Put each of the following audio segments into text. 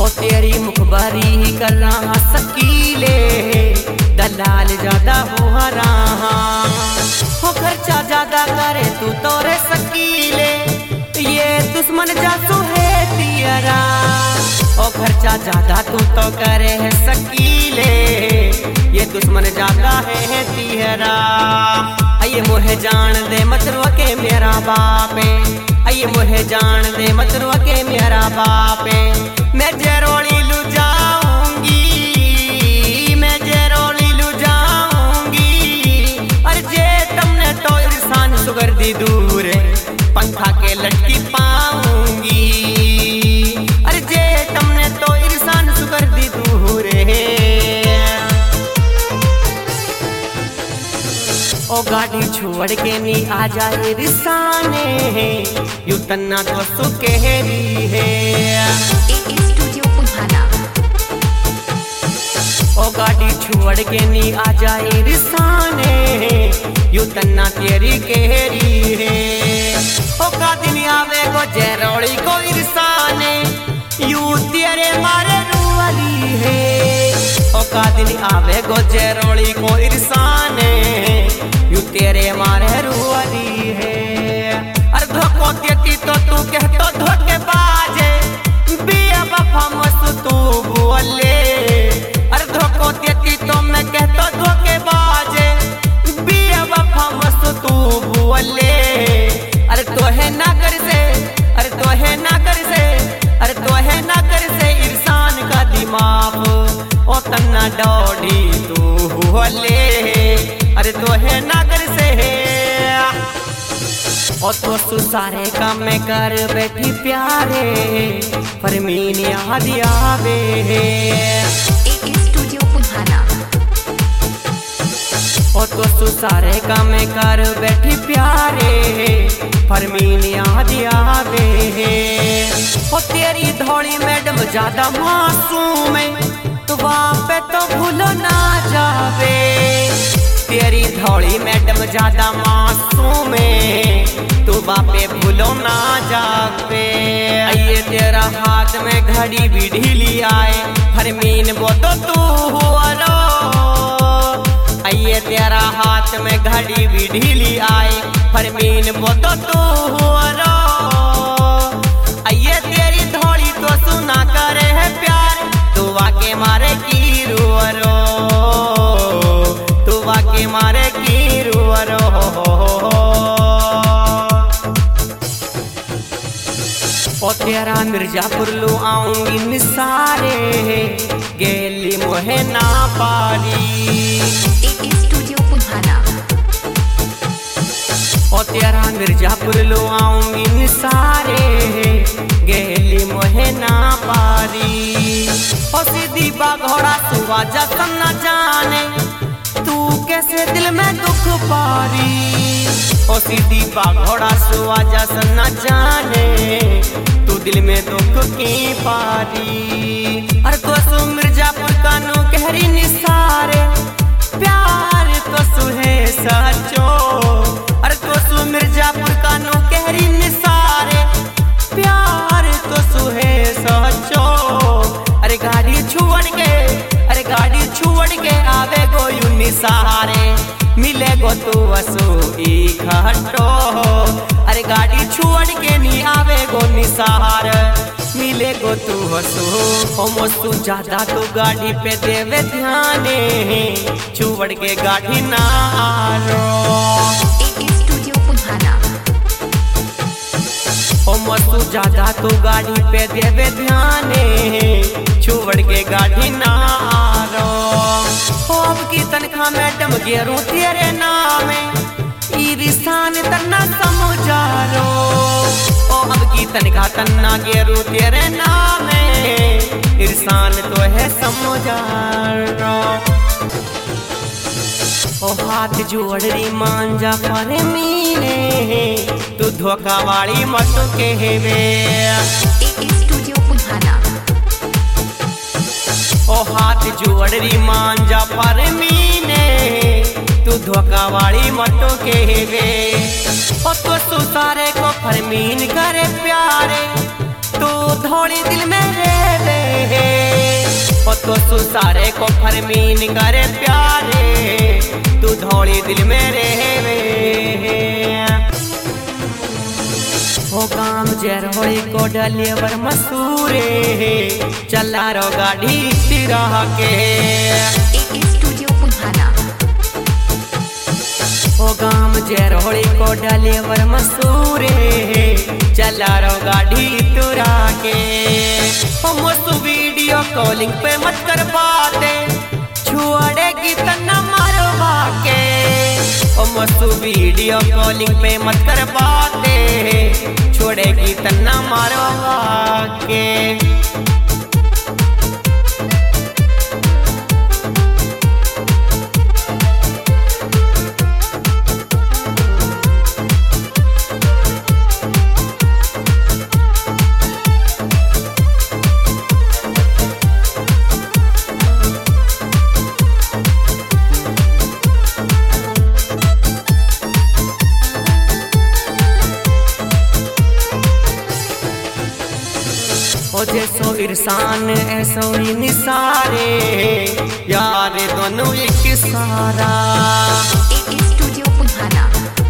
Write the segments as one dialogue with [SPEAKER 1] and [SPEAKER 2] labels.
[SPEAKER 1] ओ तेरी मुखबरी कर रहा सकीले, दलाल ज्यादा हो रहा हो, खर्चा ज्यादा करे तू तोरे सकीले, ये दुश्मन जासू है तेरा। ओ खर्चा ज्यादा तू तो करे है सकीले, ये दुश्मन ज्यादा है तेरा। आइए मोहे जान दे मतरुआ के मेरा बापे, आइए मोहे जान दे मतरुआ के मेरा बापे। मैं जेरोली लू जाऊंगी, मैं जेरोली लू जाऊंगी, अरे जे तुमने तो इंसान सुगर दी दूर पंखा के लटकी पाऊंगी, अरे जे तुमने तो इंसान सुगर दी दूर। ओ गाड़ी छोड़ के नी आ जाए रिसाने, यू तन्ना तो सुकेरी है। ओ गाड़ी छोड़ के नी आ जाए रिसाने, यू तन्ना तेरी केरी है। ओ का दिन आवे गो जेरोली को रिसाने, यू तेरे मारे रुवाली है। ओ का दिन आवे गो जेरोली को रिसाने, यू तेरे मारे रुवाली है। अरे धोखो देती तो तू कहतो धोखे बाजे, बिया बफा मस्त तू बोले। अरे धोखो देती तो मैं कहतो धोखे बाजे, बिया बफा मस्त तू बोले। अरे तो है ना कर से, अरे तो है ना कर से, अरे तो है ना कर से इंसान का दिमाग, ओ तन्ना डोडी तू बोले। अरे तो है ना कर से ओ तो सुसारे काम में कर बैठी प्यारे, फरमीन याद आवे। ओ तो सुसारे काम में कर बैठी प्यारे, फरमीन याद आवे। ओ तेरी धौली मैडम ज्यादा मासूम है, तो वापे तो भूलो ना जावे। तेरी धौली मैडम ज्यादा मासूम है, तू बापे भूलो ना जावे। आइए तेरा हाथ में घड़ी भी ढीली आए, फरमीन वो तो तू हुआ रो। आइए तेरा हाथ में घड़ी भी ढीली आए, फरमीन वो तो तू हुआ रो। आइए तेरी धौली तो सुना करे है प्यार, तू वाके मारे की रो, तू वाके मारे की रो। ओ तेरा मिर्जापुर लू आऊंगी निसारे, गेली मोहे ना पारी। ओ तेरा मिर्जापुर लू आऊंगी निसारे, गेली मोहे ना पारी। ओ सीधी बाघोड़ा सुवा जसन न जाने, तू कैसे दिल में दुख पारी। ओ सीधी बाघोड़ा सुवा जसन न जाने, तू दिल में दुख की पारी। अरे तो सु मिर्जापुर कानू कहरी निसारे, प्यार तो सुहे सचो। अरे तो सु मिर्जापुर कानू कहरी निसारे, प्यार तो सुहे सचो। अरे गाड़ी छुड़ के, अरे गाड़ी छुड़ के आवे गो यू निसारे, मिले गो तू वसु इकट्ठो। अरे गाड़ी छुड़ के नी आवे गो निसार, मिले गो तू वसु। ओ मस्तु ज्यादा तो गाड़ी पे देवे ध्याने, छुड़ के गाड़ी ना आरो। ओ मस्तु ज्यादा तो गाड़ी पे देवे ध्याने, छुड़ के गाड़ी ना आरो। ओ अब की तनखा मैडम गेरू तेरे नामे, ई रिसान तन्ना समझारो। ओ अब की तनखा तन्ना गेरू तेरे नामे, इंसान तो है समझारो। ओ हाथ जोड़ी मांझा पर मीने, तू धोखा वाली मत कहवे। ओ हाथ जोड़ी मांझा पर मीने, तू धोखा वाली मत कहवे। ओ तो सुसारे को फरमीन करे प्यारे, तू थोड़ी दिल में रे ओ तो सुसारे को फरमीन करे प्यारे तू थोड़ी दिल में रे ओ काम जर होई को डलेवर मसूरे चला रो गाड़ी तिरा के
[SPEAKER 2] स्टूडियो पुधाना
[SPEAKER 1] ओ गाम जर होई को डलेवर मसूरे चला रो गाड़ी तुरा के ओ मस्त वीडियो कॉलिंग पे मत कर बाते छुड़ेगी तना मारवा के ओ मस्त वीडियो कॉलिंग पे मत कर बाते छोड़ेगी तना मारवा के ओ जैसो इरसान ऐसो ही निसारे यार दोनों एक सारा
[SPEAKER 2] स्टूडियो पुधाना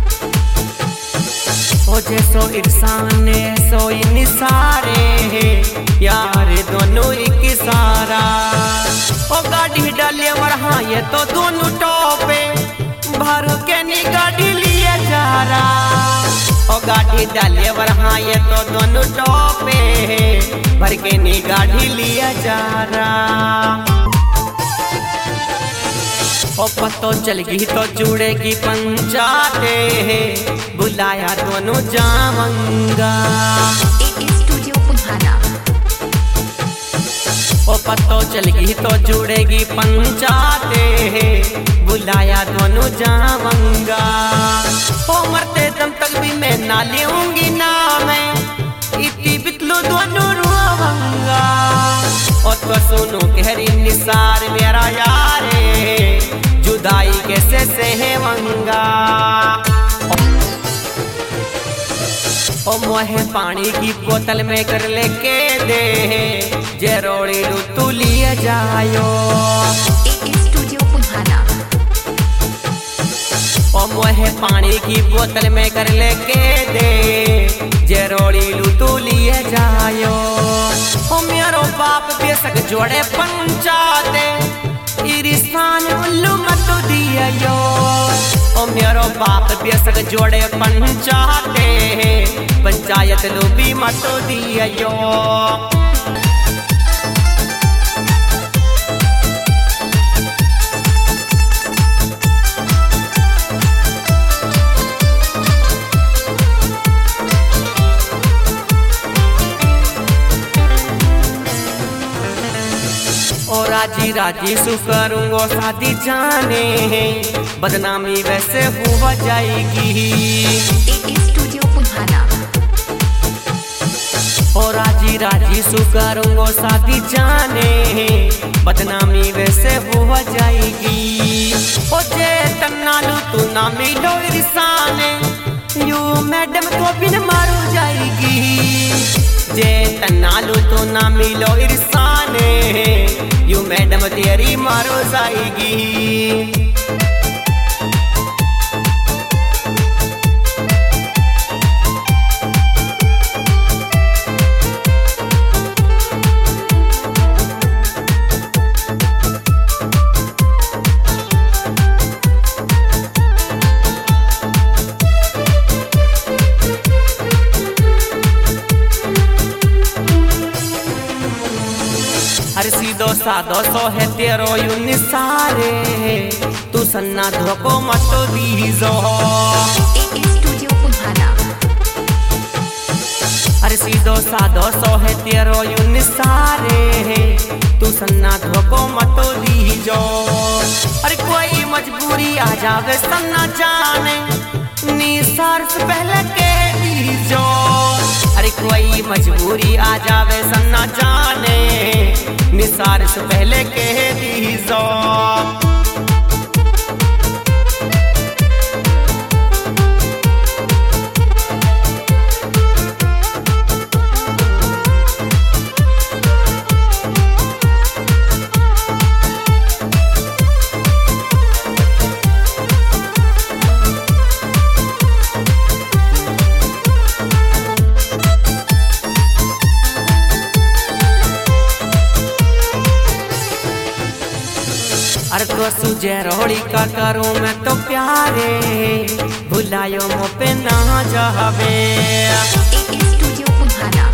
[SPEAKER 1] ओ जैसो इरसान ऐसो ही निसारे यार दोनों एक सारा ओ गाड़ी डाले वरहा ये तो दोनों टॉपे भर के नी गाड़ी लिए जा रहा ओ गाड़ी डाले वरहा ये तो दोनों टॉपे भर के नी गाड़ी लिया जा रहा ओ पतो चल गई तो जुड़ेगी पंचाते बुलाया दोनों जामंगा
[SPEAKER 2] स्टूडियो पुधाना
[SPEAKER 1] ओ पतो चल गई तो जुड़ेगी पंचाते बुलाया दोनों जामंगा ओ मरते दम तक भी मैं ना लेऊंगी ना मैं इतनी बितलू दोनों रुआवंगा ओ तो सुनो कहरी निसार मेरा यारे जुदाई कैसे सहवंगा ओ मोहे पानी की बोतल में कर लेके दे जेरोड़ी लू तू लिया जायो
[SPEAKER 2] स्टूडियो पुधाना
[SPEAKER 1] ओ मोहे पानी की बोतल में कर लेके दे जेरोड़ी लू तू लिए जायो ओ मेरो बाप बेसक जोड़े पंचाते इरिसान उल्लू मत दियो ओ मेरो बाप बेसक जोड़े पंचाते पंचायत लू भी मत दियो ओ राजी राजी सु करूंगो शादी जाने बदनामी वैसे हुआ जाएगी
[SPEAKER 2] स्टूडियो पुधाना
[SPEAKER 1] ओ राजी राजी सु करूंगो शादी जाने बदनामी वैसे हुआ जाएगी ओ जे तन्नालू तू ना मिलो रिसाने यू मैडम को बिन मारू जाएगी जे तन्नालू तू ना मिलो इरसाने यू मैडम तेरी मारो जाएगी हर सीधो साधो सो है तेरो यू निसारे तू सन्ना धोको मत दीजो
[SPEAKER 2] स्टूडियो पुधाना
[SPEAKER 1] हर सीधो साधो सो है तेरो यू निसारे तू सन्ना धोको मत दीजो अरे कोई मजबूरी आ जावे सन्ना जाने निसार से पहले के दीजो अरे कोई मजबूरी आ जावे सन्ना जाने निसार से पहले कह दीजो को सुजे रोड़ी का करूं मैं तो प्यारे भुलायो मो पे ना जावे
[SPEAKER 2] स्टूडियो पुन्हाना।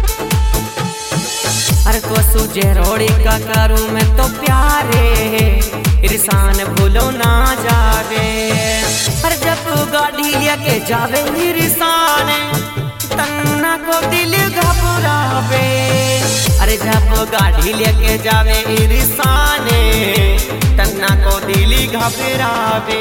[SPEAKER 1] अरे को सुजे रोड़ी का करूं मैं तो प्यारे ईरसान भूलो ना जावे। अरे जब गाड़ी लेके जावे ईरसान तन्ना को दिल घबरावे। अरे जब गाड़ी लेके जावे ईरसान तन्ना को दिल घबरावे।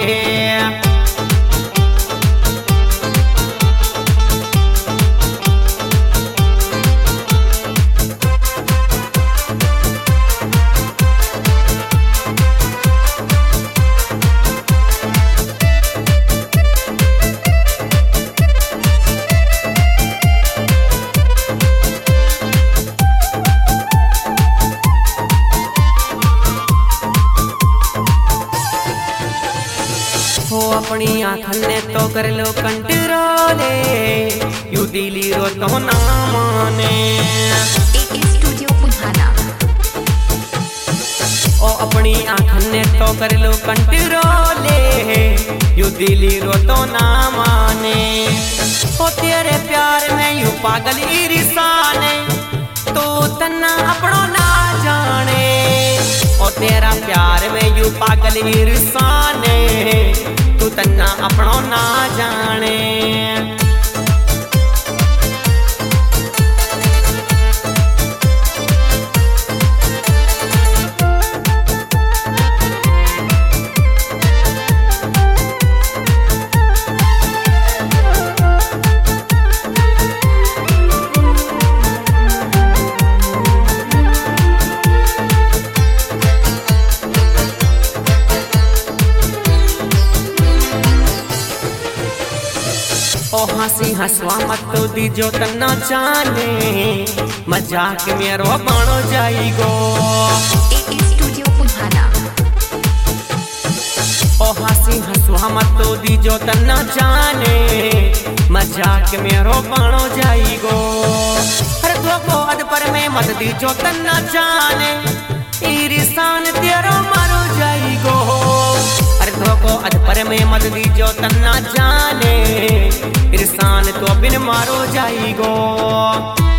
[SPEAKER 1] हो अपनी आँखन ने तो कर लो कंट्रोले यू दिली रो तो ना माने
[SPEAKER 2] स्टूडियो पुन्हाना।
[SPEAKER 1] ओ अपनी आँखन ने तो कर लो कंट्रोले यू दिली रो तो ना माने। ओ तेरे प्यार में यू पागल ईरसान तो तन्ना अपनो ना जाने। ओ तेरा प्यार में यू पागल ईरसान तू तन्ना अपनो ना जाने। ओ हंसी हंसवा मत तो दीजो तन्ना जाने मजाक मेरो बनो जाइगो
[SPEAKER 2] स्टूडियो पुन्हाना।
[SPEAKER 1] ओ हंसी हंसवा मत तो दीजो तन्ना जाने मजाक मेरो बनो जाइगो। अरे धोखो अद पर में मत दीजो तन्ना जाने ईरसान तेरो मारो जाइगो। अरे धोखो अद पर में मत दीजो तन्ना जाने ईरसान तो बिन मारो जाइगो।